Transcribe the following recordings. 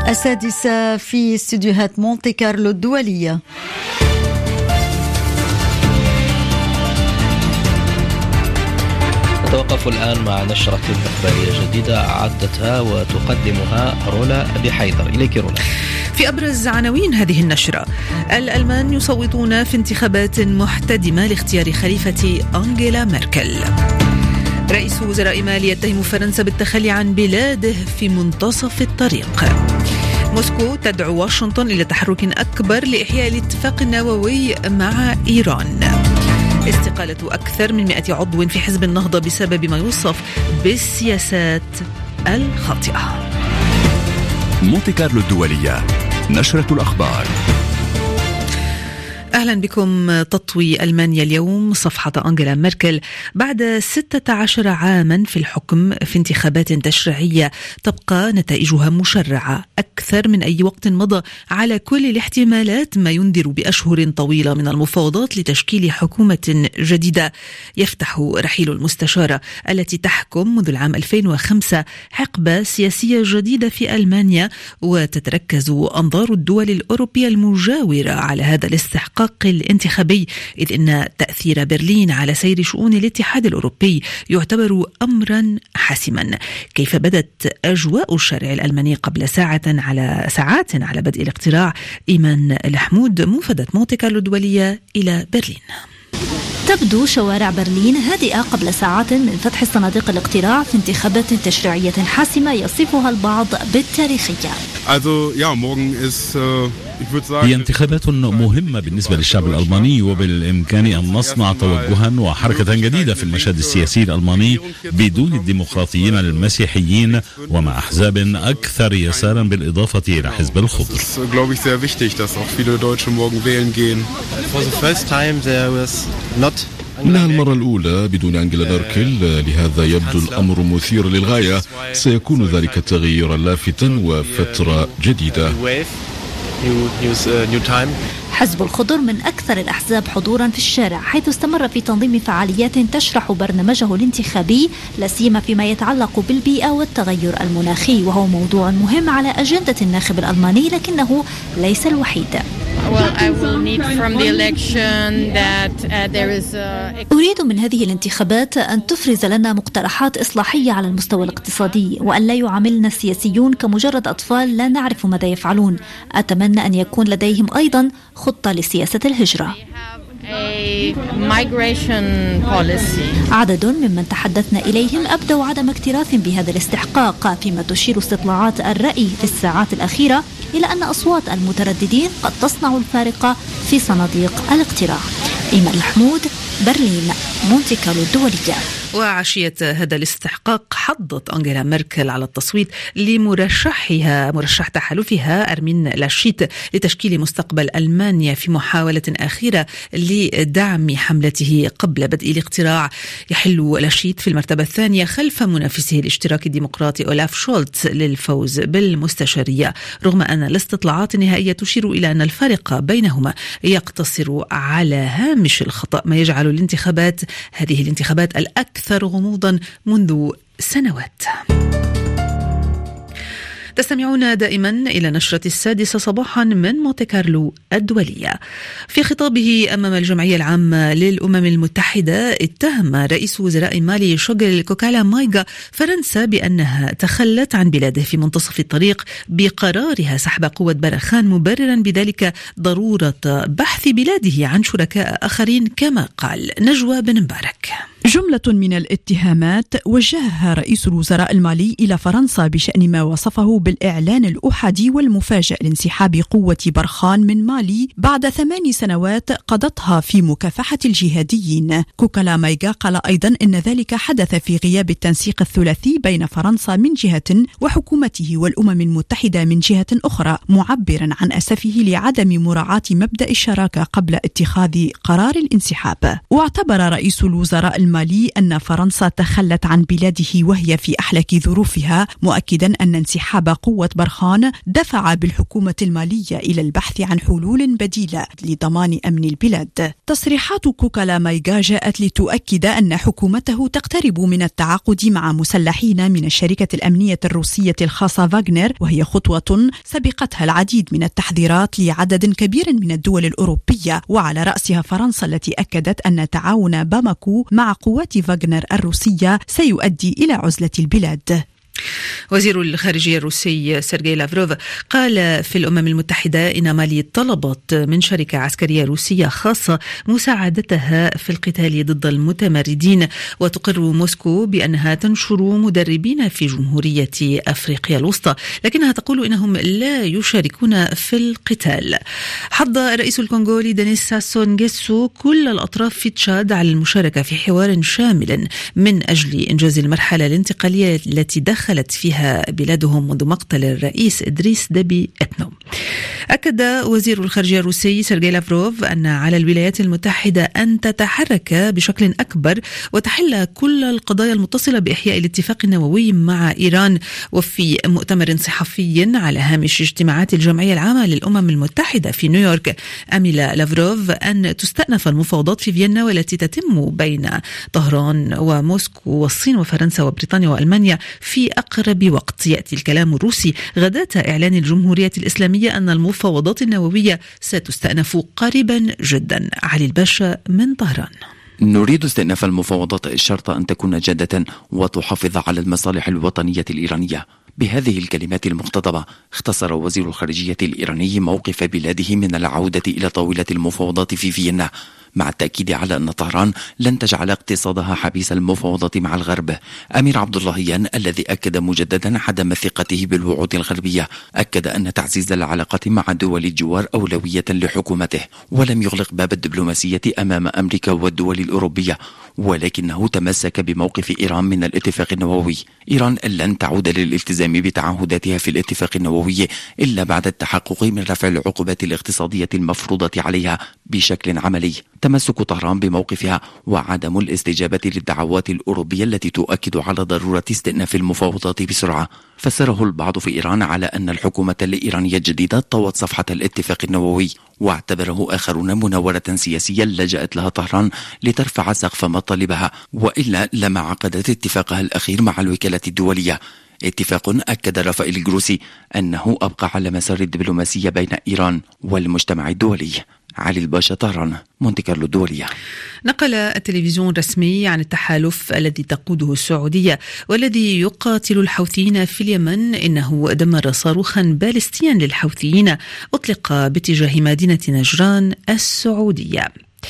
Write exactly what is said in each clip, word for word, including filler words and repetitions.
السادسة في استديوهات مونتي كارلو الدولية. نتوقف الآن مع نشرة إخبارية جديدة أعدتها وتقدمها رولا بحيدر. إليك رولا. في أبرز عناوين هذه النشرة: الألمان يصوتون في انتخابات محتدمة لاختيار خليفة أنجيلا ميركل. رئيس وزراء مالي يتهم فرنسا بالتخلي عن بلاده في منتصف الطريق. موسكو تدعو واشنطن إلى تحرك أكبر لإحياء الاتفاق النووي مع إيران. استقالة أكثر من مئة عضو في حزب النهضة بسبب ما يوصف بالسياسات الخاطئة. مونتي كارلو الدولية، نشرة الأخبار. أهلا بكم. تطوي ألمانيا اليوم صفحة أنجيلا ميركل بعد ستة عشر عاما في الحكم في انتخابات تشريعية تبقى نتائجها مشرعة أكثر من أي وقت مضى على كل الاحتمالات، ما ينذر بأشهر طويلة من المفاوضات لتشكيل حكومة جديدة. يفتح رحيل المستشارة التي تحكم منذ العام ألفين وخمسة حقبة سياسية جديدة في ألمانيا، وتتركز أنظار الدول الأوروبية المجاورة على هذا الاستحقاق الانتخابي، إذ إن تأثير برلين على سير شؤون الاتحاد الأوروبي يعتبر أمرا حاسما. كيف بدت أجواء الشارع الألماني قبل ساعة على ساعات على بدء الاقتراع؟ إيمان الحمود، موفدة مونتي كارلو الدولية إلى برلين. تبدو شوارع برلين هادئة قبل ساعات من فتح صناديق الاقتراع في انتخابات تشريعية حاسمة يصفها البعض بالتاريخية. هي انتخابات مهمة بالنسبة للشعب الألماني، وبالإمكان أن نصنع توجها وحركة جديدة في المشهد السياسي الألماني بدون الديمقراطيين المسيحيين ومع أحزاب أكثر يسارا بالإضافة إلى حزب الخضر. إنها المرة الأولى بدون أنجيلا ميركل، لهذا يبدو الأمر مثير للغاية. سيكون ذلك تغييرا لافتا وفترة جديدة. حزب الخضر من أكثر الأحزاب حضورا في الشارع، حيث استمر في تنظيم فعاليات تشرح برنامجه الانتخابي، لا سيما فيما يتعلق بالبيئة والتغير المناخي، وهو موضوع مهم على أجندة الناخب الألماني، لكنه ليس الوحيد. أريد من هذه الانتخابات أن تفرز لنا مقترحات إصلاحية على المستوى الاقتصادي، وأن لا يعاملنا السياسيون كمجرد أطفال لا نعرف ماذا يفعلون. أتمنى أن يكون لديهم أيضا خطة لسياسة الهجرة. عدد ممن تحدثنا إليهم أبدوا عدم اكتراث بهذا الاستحقاق، فيما تشير استطلاعات الرأي في الساعات الأخيرة إلى أن أصوات المترددين قد تصنع الفارق في صناديق الاقتراع. إيمان الحمود، برلين، مونتي كارلو الدولية. وعشية هذا الاستحقاق حضت أنجيلا ميركل على التصويت لمرشحها مرشح تحالفها أرمين لاشيت لتشكيل مستقبل ألمانيا في محاولة أخيرة لدعم حملته قبل بدء الاقتراع. يحل لاشيت في المرتبة الثانية خلف منافسه الاشتراكي الديمقراطي أولاف شولتز للفوز بالمستشارية، رغم أن الاستطلاعات النهائية تشير إلى أن الفارق بينهما يقتصر على هامش الخطأ، ما يجعل الانتخابات هذه الانتخابات الأكثر أكثر غموضا منذ سنوات. تستمعون دائما إلى نشرة السادسة صباحا من مونتي كارلو الدولية. في خطابه أمام الجمعية العامة للأمم المتحدة، اتهم رئيس وزراء مالي شوغل كوكالا مايغا فرنسا بأنها تخلت عن بلاده في منتصف الطريق بقرارها سحب قوة برخان، مبررا بذلك ضرورة بحث بلاده عن شركاء آخرين كما قال. نجوى بن مبارك. جملة من الاتهامات وجهها رئيس الوزراء المالي إلى فرنسا بشأن ما وصفه بالإعلان الأحادي والمفاجئ لانسحاب قوة برخان من مالي بعد ثمان سنوات قضتها في مكافحة الجهاديين. كوكالا مايغا قال أيضا إن ذلك حدث في غياب التنسيق الثلاثي بين فرنسا من جهة وحكومته والأمم المتحدة من جهة أخرى، معبرا عن أسفه لعدم مراعاة مبدأ الشراكة قبل اتخاذ قرار الانسحاب. واعتبر رئيس الوزراء المالي مالي أن فرنسا تخلت عن بلاده وهي في أحلك ظروفها، مؤكدا أن انسحاب قوة برخان دفع بالحكومة المالية إلى البحث عن حلول بديلة لضمان أمن البلاد. تصريحات كوكالا مايغا جاءت لتؤكد أن حكومته تقترب من التعاقد مع مسلحين من الشركة الأمنية الروسية الخاصة فاغنر، وهي خطوة سبقتها العديد من التحذيرات لعدد كبير من الدول الأوروبية، وعلى رأسها فرنسا التي أكدت أن تعاون باماكو مع قوات فاغنر الروسية سيؤدي إلى عزلة البلاد. وزير الخارجية الروسي سيرغي لافروف قال في الأمم المتحدة إن مالي طلبت من شركة عسكرية روسية خاصة مساعدتها في القتال ضد المتمردين، وتقر موسكو بأنها تنشر مدربين في جمهورية أفريقيا الوسطى، لكنها تقول إنهم لا يشاركون في القتال. حض رئيس الكونغولي دينيس ساسو نغيسو كل الأطراف في تشاد على المشاركة في حوار شامل من أجل إنجاز المرحلة الانتقالية التي دخل دخلت فيها بلادهم منذ مقتل الرئيس إدريس دبي إتنو. أكد وزير الخارجية الروسي سيرغي لافروف أن على الولايات المتحدة أن تتحرك بشكل أكبر وتحل كل القضايا المتصلة بإحياء الاتفاق النووي مع إيران. وفي مؤتمر صحفي على هامش اجتماعات الجمعية العامة للأمم المتحدة في نيويورك، أمل لافروف أن تستأنف المفاوضات في فيينا والتي تتم بين طهران وموسكو والصين وفرنسا وبريطانيا وألمانيا في أقرب وقت. يأتي الكلام الروسي غداة إعلان الجمهورية الإسلامية أن المفاوضات النووية ستستأنف قريبا جدا. علي الباشا من طهران. نريد استئناف المفاوضات الشرط أن تكون جادة وتحافظ على المصالح الوطنية الإيرانية. بهذه الكلمات المقتضبة اختصر وزير الخارجية الإيراني موقف بلاده من العودة إلى طاولة المفاوضات في فيينا، مع التأكيد على أن طهران لن تجعل اقتصادها حبيس المفاوضات مع الغرب. أمير عبد اللهيان الذي أكد مجددا عدم ثقته بالوعود الغربية أكد أن تعزيز العلاقات مع دول الجوار أولوية لحكومته، ولم يغلق باب الدبلوماسية أمام أمريكا والدول الأوروبية، ولكنه تمسك بموقف إيران من الاتفاق النووي. إيران لن تعود للالتزام بتعهداتها في الاتفاق النووي إلا بعد التحقق من رفع العقوبات الاقتصادية المفروضة عليها بشكل عملي. تمسك طهران بموقفها وعدم الاستجابة للدعوات الأوروبية التي تؤكد على ضرورة استئناف المفاوضات بسرعة فسره البعض في إيران على أن الحكومة الإيرانية الجديدة طوت صفحة الاتفاق النووي، واعتبره آخرون مناورة سياسية لجأت لها طهران لترفع سقف مطالبها، وإلا لما عقدت اتفاقها الأخير مع الوكالة الدولية، اتفاق أكد رافائيل جروسي أنه أبقى على مسار الدبلوماسية بين إيران والمجتمع الدولي. علي الباشا طهران، مونتي كارلو الدولية. نقل التلفزيون الرسمي عن التحالف الذي تقوده السعودية والذي يقاتل الحوثيين في اليمن إنه دمر صاروخا باليستيا للحوثيين أطلق باتجاه مدينة نجران السعودية.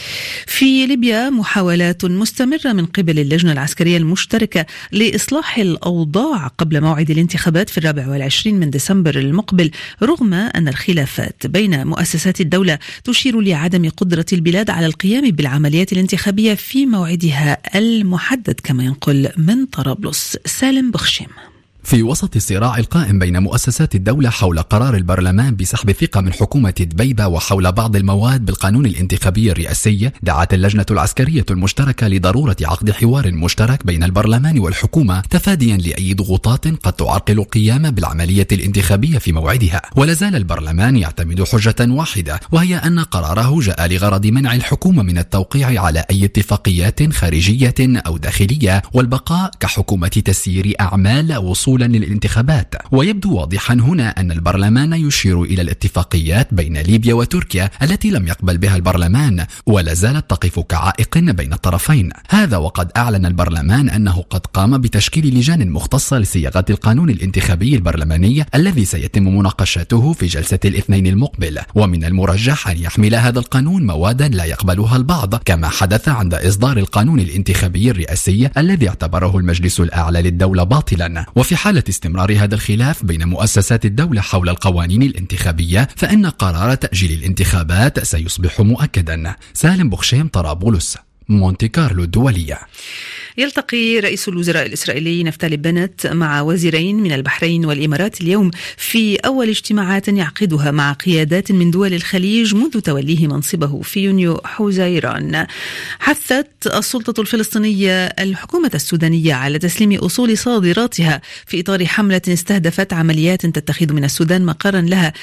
في ليبيا محاولات مستمرة من قبل اللجنة العسكرية المشتركة لإصلاح الأوضاع قبل موعد الانتخابات في الرابع والعشرين من ديسمبر المقبل، رغم أن الخلافات بين مؤسسات الدولة تشير لعدم قدرة البلاد على القيام بالعمليات الانتخابية في موعدها المحدد، كما ينقل من طرابلس سالم بخشيم. في وسط الصراع القائم بين مؤسسات الدولة حول قرار البرلمان بسحب الثقة من حكومة دبيبة وحول بعض المواد بالقانون الانتخابي الرئاسي، دعت اللجنة العسكرية المشتركة لضرورة عقد حوار مشترك بين البرلمان والحكومة تفاديا لأي ضغوطات قد تعرقل القيام بالعملية الانتخابية في موعدها. ولا زال البرلمان يعتمد حجة واحدة، وهي أن قراره جاء لغرض منع الحكومة من التوقيع على أي اتفاقيات خارجية أو داخلية والبقاء كحكومة تسيير أعمال وصول للانتخابات. ويبدو واضحا هنا أن البرلمان يشير إلى الاتفاقيات بين ليبيا وتركيا التي لم يقبل بها البرلمان ولا زالت تقف كعائق بين الطرفين. هذا وقد أعلن البرلمان أنه قد قام بتشكيل لجان مختصة لصياغة القانون الانتخابي البرلماني الذي سيتم مناقشته في جلسة الاثنين المقبل، ومن المرجح أن يحمل هذا القانون موادا لا يقبلها البعض، كما حدث عند إصدار القانون الانتخابي الرئاسي الذي اعتبره المجلس الأعلى للدولة باطلا. وفي حالة استمرار هذا الخلاف بين مؤسسات الدولة حول القوانين الانتخابية فإن قرار تأجيل الانتخابات سيصبح مؤكدا. سالم بخشيم، طرابلس. مونتي كارلو الدولية. يلتقي رئيس الوزراء الإسرائيلي نفتالي بنت مع وزيرين من البحرين والإمارات اليوم في أول اجتماعات يعقدها مع قيادات من دول الخليج منذ توليه منصبه في يونيو حزيران. حثت السلطة الفلسطينية الحكومة السودانية على تسليم أصول صادراتها في إطار حملة استهدفت عمليات تتخذ من السودان مقرا لها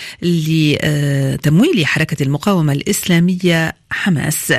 لتمويل حركة المقاومة الإسلامية حماس.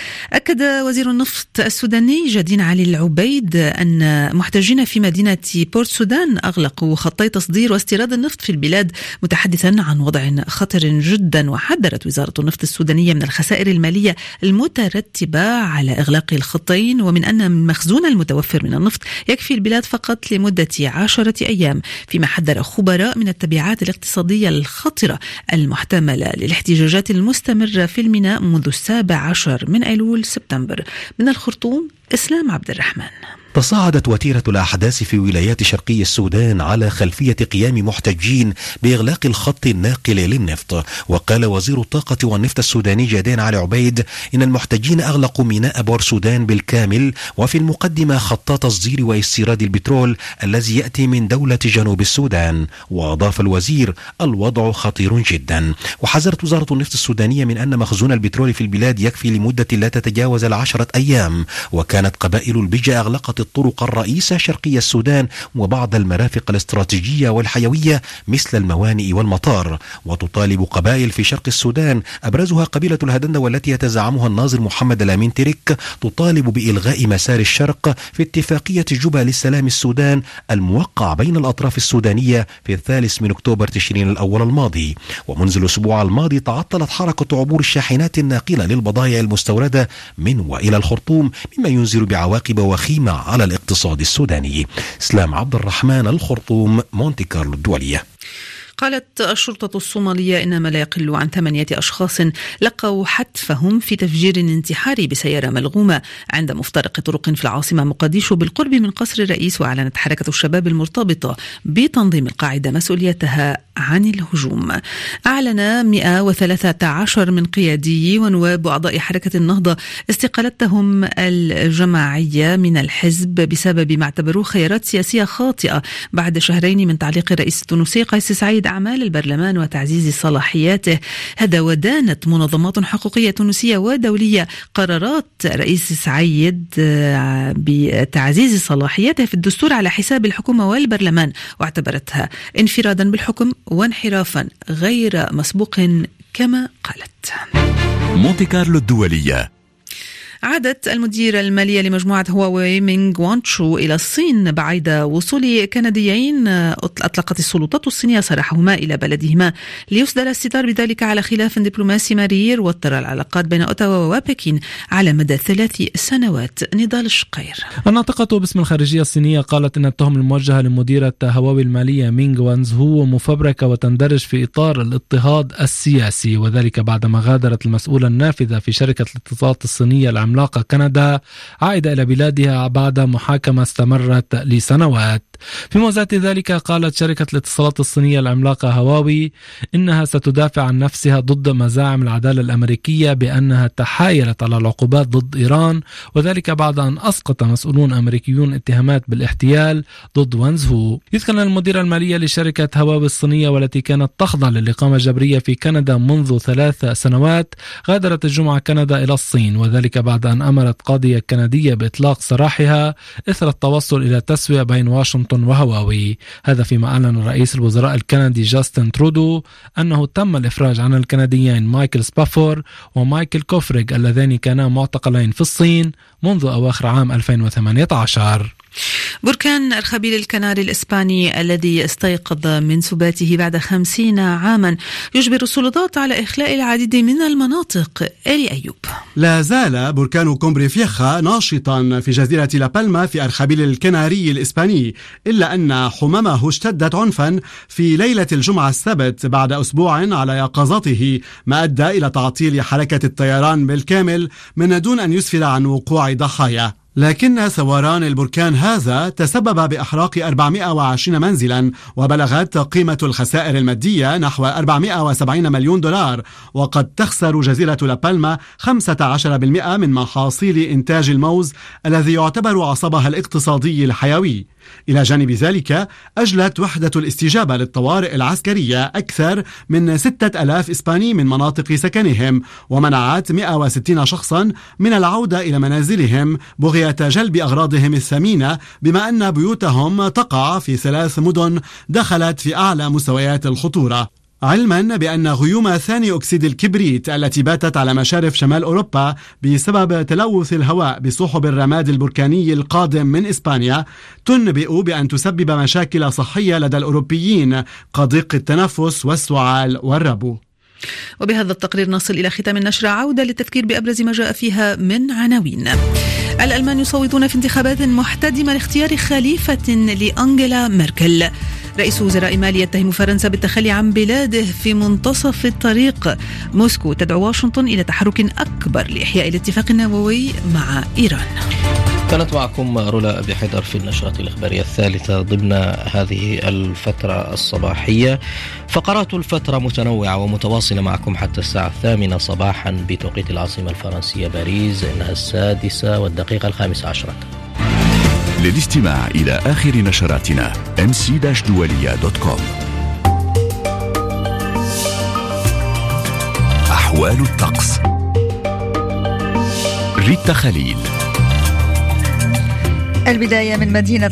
أكد وزير النفط السوداني جدين علي العبيد أن محتجين في مدينة بورت سودان أغلقوا خطي تصدير واستيراد النفط في البلاد، متحدثا عن وضع خطر جدا. وحذرت وزارة النفط السودانية من الخسائر المالية المترتبة على إغلاق الخطين، ومن أن المخزون المتوفر من النفط يكفي البلاد فقط لمدة عشرة أيام، فيما حذر خبراء من التبعات الاقتصادية الخطرة المحتملة للاحتجاجات المستمرة في الميناء منذ السابع عشر من أيلول سبتمبر. من الخرطوم إسلام عبد الرحمن. تصاعدت وتيرة الأحداث في ولايات شرقي السودان على خلفية قيام محتجين بإغلاق الخط الناقل للنفط. وقال وزير الطاقة والنفط السوداني جدين علي عبيد إن المحتجين أغلقوا ميناء بور سودان بالكامل، وفي المقدمة خط تصدير واستيراد البترول الذي يأتي من دولة جنوب السودان. وأضاف الوزير الوضع خطير جدا. وحذرت وزارة النفط السودانية من أن مخزون البترول في البلاد يكفي لمدة لا تتجاوز العشرة أيام. وكانت قبائل البجة أغلقت الطرق الرئيسة شرقي السودان وبعض المرافق الاستراتيجية والحيوية مثل الموانئ والمطار. وتطالب قبائل في شرق السودان أبرزها قبيلة الهدندة والتي يتزعمها الناظر محمد الأمين تريك تطالب بإلغاء مسار الشرق في اتفاقية جوبا للسلام السودان الموقع بين الأطراف السودانية في الثالث من أكتوبر تشرين الأول الماضي. ومنذ الأسبوع الماضي تعطلت حركة عبور الشاحنات الناقلة للبضائع المستوردة من وإلى الخرطوم، مما ينذر بعواقب وخيمة على الاقتصاد السوداني. اسلام عبد الرحمن، الخرطوم، مونتي كارلو الدولية. قالت الشرطة الصومالية إن ما لا يقل عن ثمانية أشخاص لقوا حتفهم في تفجير انتحاري بسيارة ملغومة عند مفترق طرق في العاصمة مقديشو بالقرب من قصر الرئيس. وأعلنت حركة الشباب المرتبطة بتنظيم القاعدة مسؤوليتها عن الهجوم. أعلن مئة وثلاثة عشر من قيادي ونواب وأعضاء حركة النهضة استقالتهم الجماعية من الحزب بسبب ما اعتبروه خيارات سياسية خاطئة بعد شهرين من تعليق الرئيس التونسي قيس سعيد أعمال البرلمان وتعزيز صلاحياته. هذا ودانت منظمات حقوقية تونسية ودولية قرارات رئيس سعيد بتعزيز صلاحياته في الدستور على حساب الحكومة والبرلمان، واعتبرتها انفرادا بالحكم وانحرافا غير مسبوق كما قالت. مونتي كارلو الدولية. عادت المديرة المالية لمجموعة هواوي مينغ وانشو إلى الصين بعد وصول كنديين أطلقت السلطات الصينية سراحهما إلى بلدهما ليسدل الستار بذلك على خلاف دبلوماسي مرير وتر العلاقات بين أوتاوا وبكين على مدى ثلاث سنوات. نضال الشقير. الناطقة باسم الخارجية الصينية قالت إن التهم الموجهة لمديرة هواوي المالية مينغ وانزهو مفبركة وتندرج في إطار الاضطهاد السياسي، وذلك بعدما غادرت المسؤولة النافذة في شركة الاتصالات الصينية عملاقة كندا عائدة إلى بلادها بعد محاكمة استمرت لسنوات. في موازاة ذلك قالت شركة الاتصالات الصينية العملاقة هواوي إنها ستدافع عن نفسها ضد مزاعم العدالة الأمريكية بأنها تحايلت على العقوبات ضد إيران، وذلك بعد أن أسقط مسؤولون أمريكيون اتهامات بالاحتيال ضد وانزهو. يذكر المديرة المالية لشركة هواوي الصينية والتي كانت تخضع للإقامة الجبرية في كندا منذ ثلاث سنوات غادرت الجمعة كندا إلى الصين، وذلك بعد أن أمرت قاضية كندية بإطلاق سراحها إثر التوصل إلى تسوية بين واشنطن وهواوي. هذا فيما أعلن رئيس الوزراء الكندي جاستن ترودو أنه تم الإفراج عن الكنديين مايكل سبافور ومايكل كوفريغ اللذين كانا معتقلين في الصين منذ أواخر عام ألفين وثمانية عشر. بركان أرخبيل الكناري الإسباني الذي استيقظ من سباته بعد خمسين عاما يجبر السلطات على إخلاء العديد من المناطق. إلي أيوب. لا زال بركان كومبري فيخا ناشطا في جزيرة لابالما في أرخبيل الكناري الإسباني، إلا أن حمامه اشتدت عنفا في ليلة الجمعة السبت بعد أسبوع على يقظته، ما أدى إلى تعطيل حركة الطيران بالكامل من دون أن يسفر عن وقوع ضحايا. لكن ثوران البركان هذا تسبب بإحراق أربعمائة وعشرين منزلا، وبلغت قيمة الخسائر المادية نحو أربعمائة وسبعين مليون دولار، وقد تخسر جزيرة لابالما خمسة عشر بالمئة من محاصيل إنتاج الموز الذي يعتبر عصبها الاقتصادي الحيوي. إلى جانب ذلك أجلت وحدة الاستجابة للطوارئ العسكرية أكثر من ستة ألاف إسباني من مناطق سكنهم، ومنعت مئة وستين شخصا من العودة إلى منازلهم بغية جلب أغراضهم الثمينة، بما أن بيوتهم تقع في ثلاث مدن دخلت في أعلى مستويات الخطورة، علما بأن غيوم ثاني أكسيد الكبريت التي باتت على مشارف شمال أوروبا بسبب تلوث الهواء بسحب الرماد البركاني القادم من إسبانيا تنبئ بأن تسبب مشاكل صحية لدى الأوروبيين كضيق التنفس والسعال والربو. وبهذا التقرير نصل إلى ختام النشرة. عودة للتذكير بأبرز ما جاء فيها من عناوين. الألمان يصوتون في انتخابات محتدمة لاختيار خليفة لأنجيلا ميركل. رئيس وزراء مالي يتهم فرنسا بالتخلي عن بلاده في منتصف الطريق. موسكو تدعو واشنطن إلى تحرك أكبر لإحياء الاتفاق النووي مع إيران. كانت معكم رولا أبي حيدر في النشرة الإخبارية الثالثة ضمن هذه الفترة الصباحية. فقرات الفترة متنوعة ومتواصلة معكم حتى الساعة الثامنة صباحا بتوقيت العاصمة الفرنسية باريس، إنها السادسة والدقيقة الخامسة عشرة. للاستماع إلى آخر نشراتنا إم سي دولية دوت كوم. أحوال الطقس. ريتا خليل. البداية من مدينة